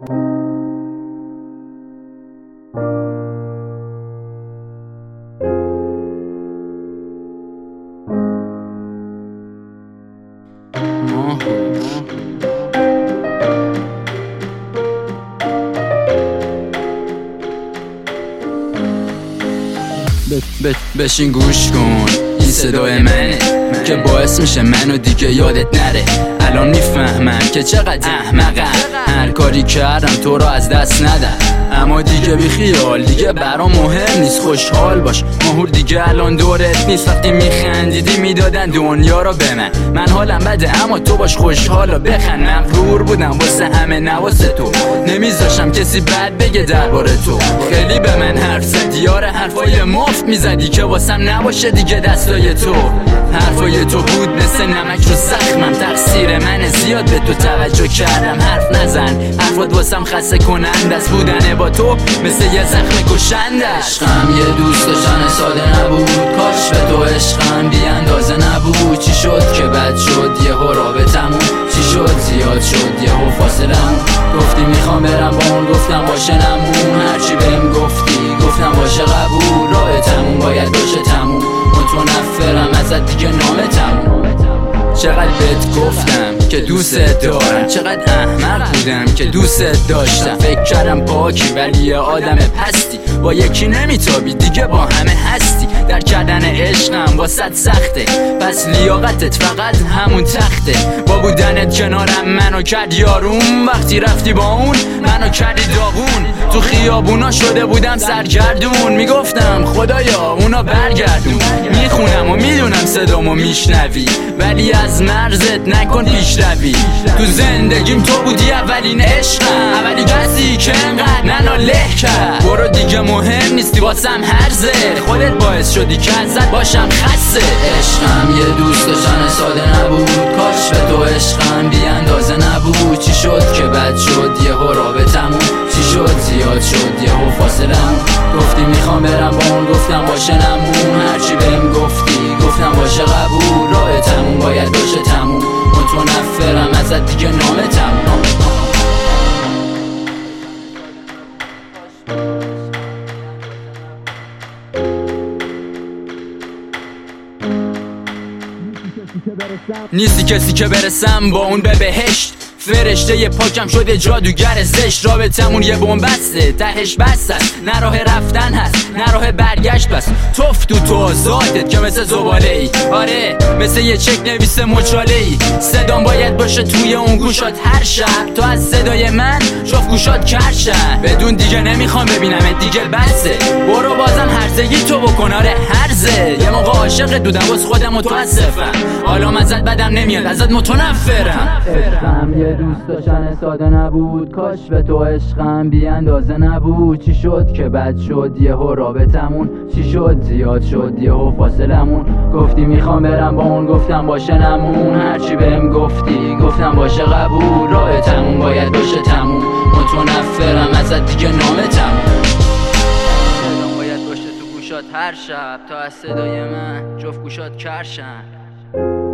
بشین گوش کن، این صدای منه که باعث میشه منو دیگه یادت نره. الان میفهمم که چقدر احمقم، هر کاری کردم تو رو از دست ندم. اما دیگه بی خیال، دیگه برام مهم نیست، خوشحال باش. ماهور دیگه الان دورت نیست، وقتی میخندیدی میدادن دنیا رو به من حالم بده اما تو باش خوشحال و بخند. مغرور بودم واسه همه نواسه تو، نمیذاشم کسی بد بگه درباره تو. خیلی به من حرف زدی یار، حرفای مفت میزدی که واسم نباشه دیگه دستای تو. حرفای تو بود مثل نمک رو زخمم، تقصیر من زیاد به تو توجه کردم. حرف نزن، حرفات واسم خسته کننده است، بودن با تو مثل یه زخم کشنده. عشقم یه دوست داشتن ساده نبود، کاش به تو عشقم بی اندازه نبود. چی شد که بد شد یهو رابطمون، چی شد زیاد شد یهو فاصلمون. گفتی میخوام برم با اون، گفتم باشه نمون. هرچی بهم گفتی گفتم باشه قبول، رابطمون باید باشه تموم. متنفرم ازت دیگه نامه تموم. چقدر بهت گفتم که دوست دارم، چقدر احمق بودم که دوست داشتم. فکر کردم پاکی ولی یه آدم پستی، با یکی نمیتابی دیگه با همه هستی. در کردن عشقم واسط سخته، پس لیاقتت فقط همون تخته. با بودنت کنارم منو کرد یارون، وقتی رفتی با اون منو کردی داغون. تو خیابونا شده بودم سرگردون، میگفتم خدایا اونا برگردون. میخونم و میدونم صدامو میشنوی، ولی از مرزت نکن پیش روی. تو زندگیم تو بودی اولین عشقم، اولی کسی که انقدر منو له کرد. برو دیگه مهم نیستی واسم هرزه، خودت باعث شدی که ازت باشم خسته. عشقم یه دوست داشتن ساده نبود، کاش به تو عشقم بی اندازه نبود. چی شد که بد شد یهو رابطمون، چی شد زیاد شد یهو فاصلمون. گفتی میخوام برم با اون، گفتم باشه نمون. هرچی بهم گفتی گفتم باشه قبول، رابطمون باید باشه تموم. متنفرم ازت دیگه نامه تموم. نیستی کسی که برسم با اون به بهشت. فرشته یه پاکم شده جادوگر زشت. رابطمون یه بنبسته تهش بس است، نه راه رفتن هست نه راه برگشت. بس توف تو آزادت که مثل زباله ای، آره مثل یه چک نویس مچاله ای. صدام باید باشه توی اون گوشات هر شب، تو از صدای من شاف گوشات کرشن. بدون دیگه نمیخوام ببینمت دیگه بسه، برو بازم هرزگی تو بکن، آره هرزه. یه موقع عاشقت بودم باز خودم متاسفم، حالا ازت بدم نمیاد ازت متنفرم. یه دوست داشتن ساده نبود، کاش به تو عشقم بی اندازه نبود. چی شد که بد شد یهو رابطمون، چی شد زیاد شد یهو فاصلمون. گفتی میخوام برم با اون، گفتم باشه نمون. هرچی بهم گفتی گفتم باشه قبول، رابطمون باید باشه تموم. متنفرم ازت دیگه نامه تموم. صدام باید باشه تو گوشات هر شب، تا از صدای من جفت گوشات کرشن.